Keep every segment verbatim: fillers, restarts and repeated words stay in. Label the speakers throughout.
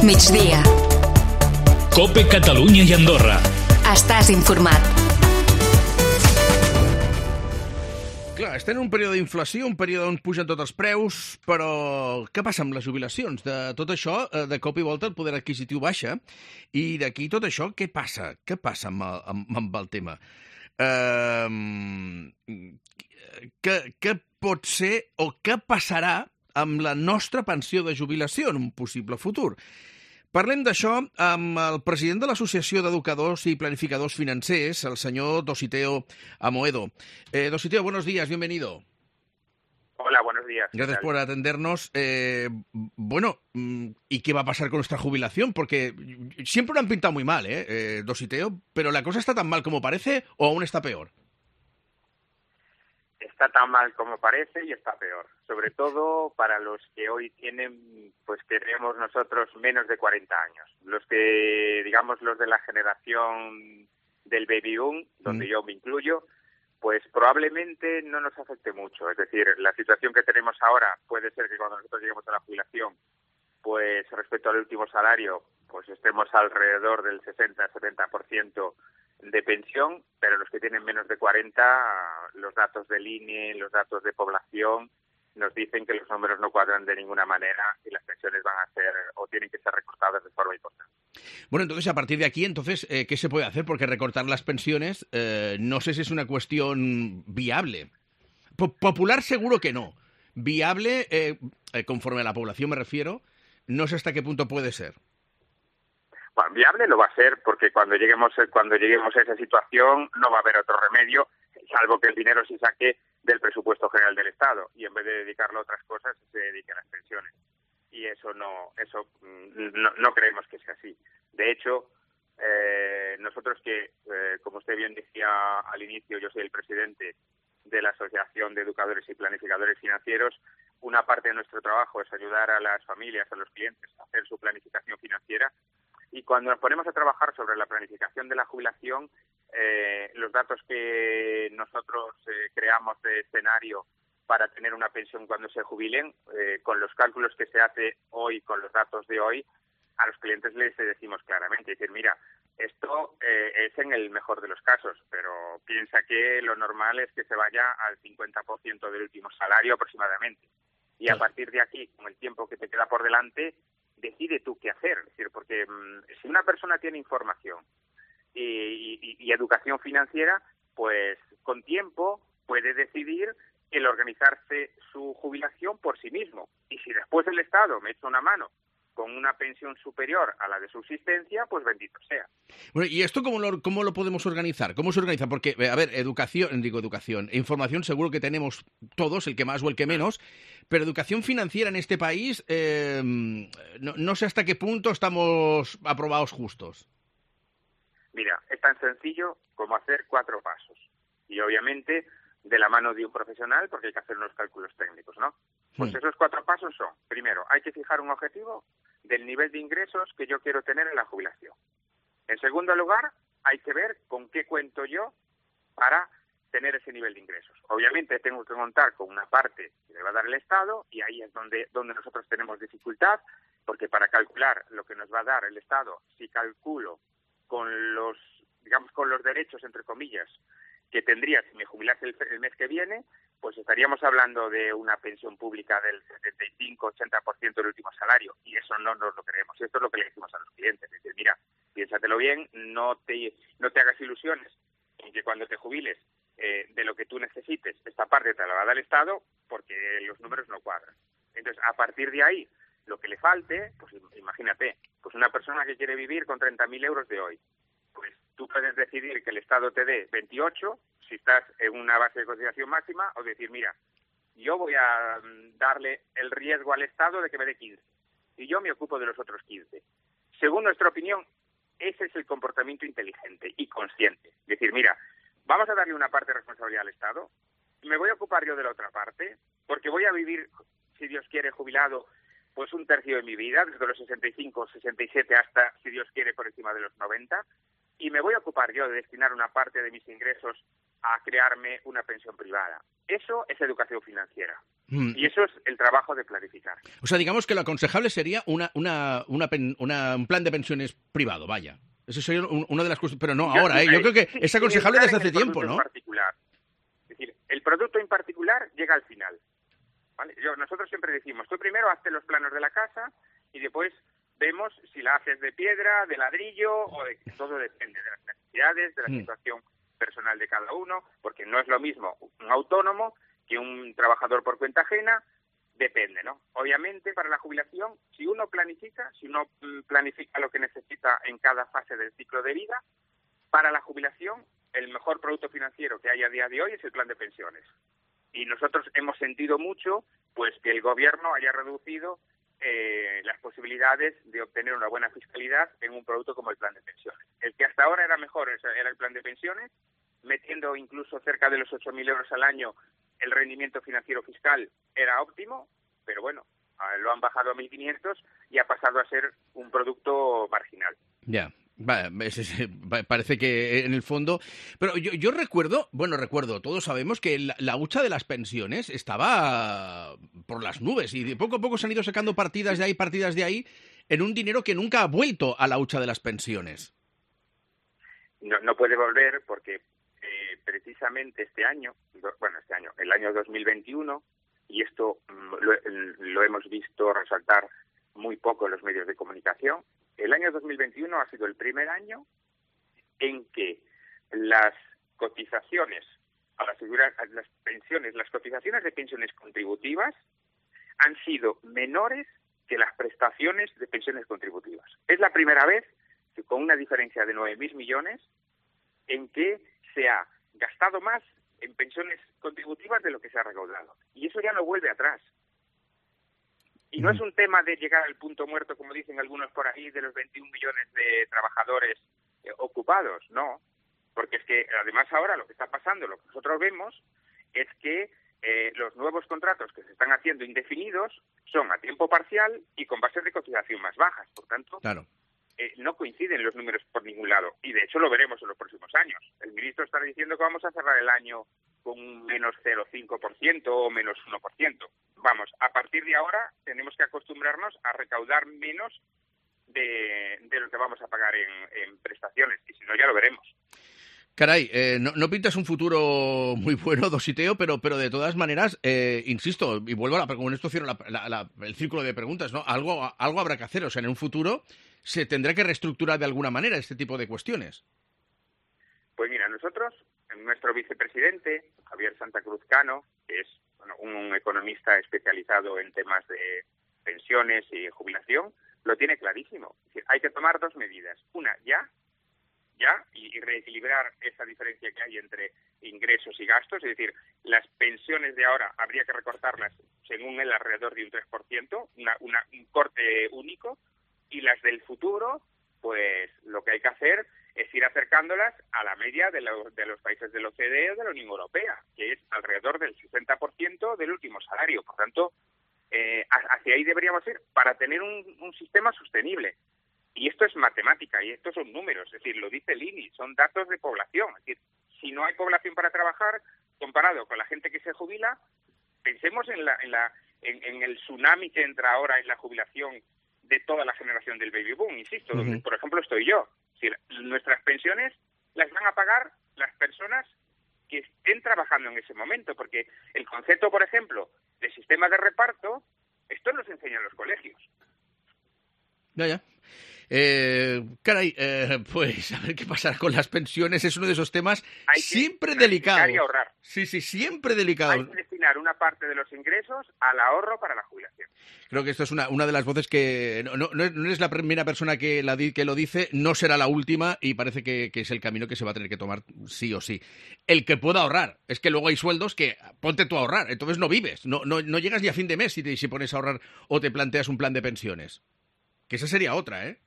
Speaker 1: migdia.
Speaker 2: COPE Catalunya i Andorra.
Speaker 1: Estàs informat.
Speaker 3: Clar, estem en un període d'inflació, un període on pugen tots els preus, però què passa amb les jubilacions? De tot això, de cop i volta, el poder adquisitiu baixa, i d'aquí tot això, què passa? Què passa amb el, amb, amb el tema? Uh, què, què pot ser o què passarà amb la nostra pensió de jubilació en un possible futur? Parlem d'això amb el president de l'Associació d'Educadors i Planificadors Financers, el senyor Dositeo Amoedo. Eh, Dositeo, buenos días, bienvenido.
Speaker 4: Hola, buenos días.
Speaker 3: Gracias por atendernos. Eh, bueno, ¿y qué va a pasar con nuestra jubilación? Porque siempre lo han pintado muy mal, ¿eh, eh Dositeo? ¿Pero la cosa está tan mal como parece o aún está peor?
Speaker 4: Está tan mal como parece y está peor. Sobre todo para los que hoy tienen, pues queremos nosotros, menos de cuarenta años. Los que, digamos, los de la generación del baby boom, donde mm. yo me incluyo, pues probablemente no nos afecte mucho. Es decir, la situación que tenemos ahora puede ser que cuando nosotros lleguemos a la jubilación, pues respecto al último salario, pues estemos alrededor del sesenta a setenta por ciento de pensión, pero los que tienen menos de cuarenta, los datos del I N E, los datos de población, nos dicen que los números no cuadran de ninguna manera y las pensiones van a ser o tienen que ser recortadas de forma importante.
Speaker 3: Bueno, entonces, a partir de aquí, entonces, eh, ¿qué se puede hacer? Porque recortar las pensiones, eh, no sé si es una cuestión viable. Popular seguro que no. Viable, eh, eh, conforme a la población me refiero, no sé hasta qué punto puede ser.
Speaker 4: Bueno, viable lo va a ser porque cuando lleguemos cuando lleguemos a esa situación no va a haber otro remedio, salvo que el dinero se saque del presupuesto general del Estado y en vez de dedicarlo a otras cosas se dedique a las pensiones. Y eso no eso no, no creemos que sea así. De hecho, eh, nosotros que, eh, como usted bien decía al inicio, yo soy el presidente de la Asociación de Educadores y Planificadores Financieros, una parte de nuestro trabajo es ayudar a las familias, a los clientes, a hacer su planificación financiera. Y cuando nos ponemos a trabajar sobre la planificación de la jubilación, eh, los datos que nosotros eh, creamos de escenario para tener una pensión cuando se jubilen, eh, con los cálculos que se hace hoy, con los datos de hoy, a los clientes les decimos claramente, decir, mira, esto eh, es en el mejor de los casos, pero piensa que lo normal es que se vaya al cincuenta por ciento del último salario aproximadamente. Y a partir de aquí, con el tiempo que te queda por delante, decide tú qué hacer. Es decir, porque mmm, si una persona tiene información y, y, y educación financiera, pues con tiempo puede decidir el organizarse su jubilación por sí mismo. Y si después el Estado me echa una mano con una pensión superior a la de subsistencia, pues bendito sea.
Speaker 3: Bueno, ¿y esto cómo lo, cómo lo podemos organizar? ¿Cómo se organiza? Porque, a ver, educación, digo educación, información seguro que tenemos todos, el que más o el que menos, pero educación financiera en este país, eh, no, no sé hasta qué punto estamos aprobados justos.
Speaker 4: Mira, es tan sencillo como hacer cuatro pasos. Y obviamente de la mano de un profesional, porque hay que hacer unos cálculos técnicos, ¿no? Pues esos cuatro pasos son, primero, hay que fijar un objetivo del nivel de ingresos que yo quiero tener en la jubilación. En segundo lugar, hay que ver con qué cuento yo para tener ese nivel de ingresos. Obviamente tengo que contar con una parte que me va a dar el Estado y ahí es donde, donde nosotros tenemos dificultad, porque para calcular lo que nos va a dar el Estado, si calculo con los, digamos, con los derechos, entre comillas, que tendría si me jubilase el, el mes que viene, pues estaríamos hablando de una pensión pública del setenta y cinco a ochenta por ciento del último salario, y eso no nos lo creemos. Esto es lo que le decimos a los clientes, es decir, mira, piénsatelo bien, no te, no te hagas ilusiones en que cuando te jubiles eh, de lo que tú necesites, esta parte te la va a dar el Estado, porque los números no cuadran. Entonces, a partir de ahí, lo que le falte, pues imagínate, pues una persona que quiere vivir con treinta mil euros de hoy, pues tú puedes decidir que el Estado te dé veintiocho si estás en una base de cotización máxima, o decir, mira, yo voy a darle el riesgo al Estado de que me dé quince y yo me ocupo de los otros quince. Según nuestra opinión, ese es el comportamiento inteligente y consciente. Decir, mira, vamos a darle una parte de responsabilidad al Estado, me voy a ocupar yo de la otra parte, porque voy a vivir, si Dios quiere, jubilado, pues un tercio de mi vida, desde los sesenta y cinco, sesenta y siete hasta, si Dios quiere, por encima de los noventa, y me voy a ocupar yo de destinar una parte de mis ingresos a crearme una pensión privada. Eso es educación financiera.
Speaker 3: Mm.
Speaker 4: Y eso es el trabajo de planificar.
Speaker 3: O sea, digamos que lo aconsejable sería una, una, una, pen, una un plan de pensiones privado, vaya. Eso sería un, una de las cosas, pero no
Speaker 4: Yo,
Speaker 3: ahora, ¿eh? Yo
Speaker 4: eh,
Speaker 3: creo que
Speaker 4: sí,
Speaker 3: es aconsejable desde hace tiempo, ¿no?
Speaker 4: En particular. Es decir, el producto en particular llega al final. ¿Vale? Yo, nosotros siempre decimos, tú primero hazte los planos de la casa y después vemos si la haces de piedra, de ladrillo o de... Todo depende de las necesidades, de la
Speaker 3: Mm.
Speaker 4: situación personal de cada uno, porque no es lo mismo un autónomo que un trabajador por cuenta ajena, depende, ¿no? Obviamente, para la jubilación, si uno planifica, si uno planifica lo que necesita en cada fase del ciclo de vida, para la jubilación, el mejor producto financiero que hay a día de hoy es el plan de pensiones. Y nosotros hemos sentido mucho, pues, que el gobierno haya reducido eh, las posibilidades de obtener una buena fiscalidad en un producto como el plan de pensiones. El que hasta ahora era mejor era el plan de pensiones, metiendo incluso cerca de los ocho mil euros al año, el rendimiento financiero fiscal era óptimo, pero bueno, lo han bajado a mil quinientos y ha pasado a ser un producto marginal.
Speaker 3: Ya. Vale, es, es, parece que en el fondo... Pero yo, yo recuerdo, bueno, recuerdo, todos sabemos que la, la hucha de las pensiones estaba por las nubes y de poco a poco se han ido sacando partidas de ahí, partidas de ahí, en un dinero que nunca ha vuelto a la hucha de las pensiones.
Speaker 4: No, no puede volver porque eh, precisamente este año, bueno, este año, el año dos mil veintiuno, y esto mm, lo, lo hemos visto resaltar muy poco en los medios de comunicación, el año dos mil veintiuno ha sido el primer año en que las cotizaciones a las, a las pensiones, las cotizaciones de pensiones contributivas han sido menores que las prestaciones de pensiones contributivas. Es la primera vez que con una diferencia de nueve mil millones en que se ha gastado más en pensiones contributivas de lo que se ha recaudado. Y eso ya no vuelve atrás. Y no es un tema de llegar al punto muerto, como dicen algunos por ahí, de los veintiún millones de trabajadores eh, ocupados, no. Porque es que, además, ahora lo que está pasando, lo que nosotros vemos, es que eh, los nuevos contratos que se están haciendo indefinidos son a tiempo parcial y con bases de cotización más bajas. Por tanto,
Speaker 3: claro.
Speaker 4: eh, no coinciden los números por ningún lado. Y, de hecho, lo veremos en los próximos años. El ministro está diciendo que vamos a cerrar el año con un menos cero coma cinco por ciento o menos uno por ciento. Vamos, a partir de ahora tenemos que acostumbrarnos a recaudar menos de, de lo que vamos a pagar en, en prestaciones, y si no ya lo veremos.
Speaker 3: Caray, eh, no, no pintas un futuro muy bueno, Dositeo, pero, pero de todas maneras, eh, insisto, y vuelvo a la, con esto cierro la, la, la, el círculo de preguntas, ¿no? Algo, algo habrá que hacer, o sea, en un futuro se tendrá que reestructurar de alguna manera este tipo de cuestiones.
Speaker 4: Pues mira, nosotros, nuestro vicepresidente, Javier Santa Cruz Cano, que es bueno, un economista especializado en temas de pensiones y jubilación, lo tiene clarísimo. Es decir, hay que tomar dos medidas. Una, ya, ya, y, y reequilibrar esa diferencia que hay entre ingresos y gastos. Es decir, las pensiones de ahora habría que recortarlas, según él, alrededor de un tres por ciento, una, una, un corte único, y las del futuro, pues lo que hay que hacer es ir acercándolas a la media de, lo, de los países de la O C D E o de la Unión Europea, que es alrededor del sesenta por ciento del último salario. Por tanto, eh, hacia ahí deberíamos ir para tener un, un sistema sostenible. Y esto es matemática, y estos son números, es decir, lo dice el I N I, son datos de población. Es decir, si no hay población para trabajar, comparado con la gente que se jubila, pensemos en, la, en, la, en, en el tsunami que entra ahora en la jubilación de toda la generación del baby boom, insisto, uh-huh. donde, por ejemplo, estoy yo. Es decir, nuestras pensiones las van a pagar las personas que estén trabajando en ese momento, porque el concepto, por ejemplo, de sistema de reparto, esto nos enseña en los colegios.
Speaker 3: Ya, ya. Eh, caray, eh, pues a ver qué pasará con las pensiones. Es uno de esos temas
Speaker 4: hay
Speaker 3: siempre
Speaker 4: que
Speaker 3: delicados.
Speaker 4: Y ahorrar.
Speaker 3: Sí, sí, siempre delicados.
Speaker 4: Hay que destinar una parte de los ingresos al ahorro para la jubilación.
Speaker 3: Creo que esto es una, una de las voces que no, no, no eres la primera persona que, la, que lo dice, no será la última y parece que, que es el camino que se va a tener que tomar sí o sí. El que pueda ahorrar. Es que luego hay sueldos que ponte tú a ahorrar, entonces no vives, no, no, no llegas ni a fin de mes si te si pones a ahorrar o te planteas un plan de pensiones. Que esa sería otra, ¿eh?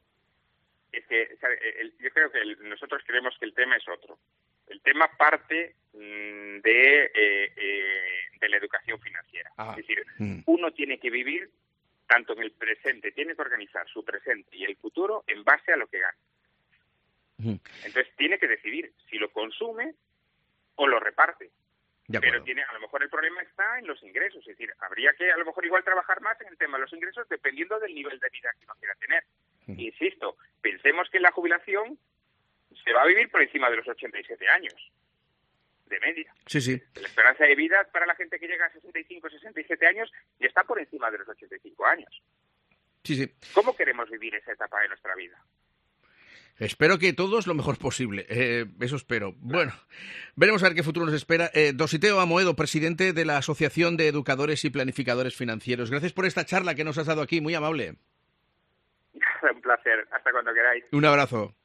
Speaker 4: Es que ¿sabe? El, yo creo que el, nosotros creemos que el tema es otro. El tema parte mmm, de, eh, eh, de la educación financiera. Ah. Es decir, mm. uno tiene que vivir tanto en el presente, tiene que organizar su presente y el futuro en base a lo que gana. Mm. Entonces tiene que decidir si lo consume o lo reparte. Pero tiene, a lo mejor el problema está en los ingresos, es decir, habría que a lo mejor igual trabajar más en el tema de los ingresos dependiendo del nivel de vida que uno quiera tener. Uh-huh. Insisto, pensemos que la jubilación se va a vivir por encima de los ochenta y siete años, de media.
Speaker 3: Sí, sí.
Speaker 4: La esperanza de vida para la gente que llega a sesenta y cinco, sesenta y siete años ya está por encima de los ochenta y cinco años.
Speaker 3: Sí, sí.
Speaker 4: ¿Cómo queremos vivir esa etapa de nuestra vida?
Speaker 3: Espero que todos lo mejor posible, eh, eso espero. Bueno, veremos a ver qué futuro nos espera. Eh, Dositeo Amoedo, presidente de la Asociación de Educadores y Planificadores Financieros. Gracias por esta charla que nos has dado aquí, muy amable.
Speaker 4: Un placer, hasta cuando queráis.
Speaker 3: Un abrazo.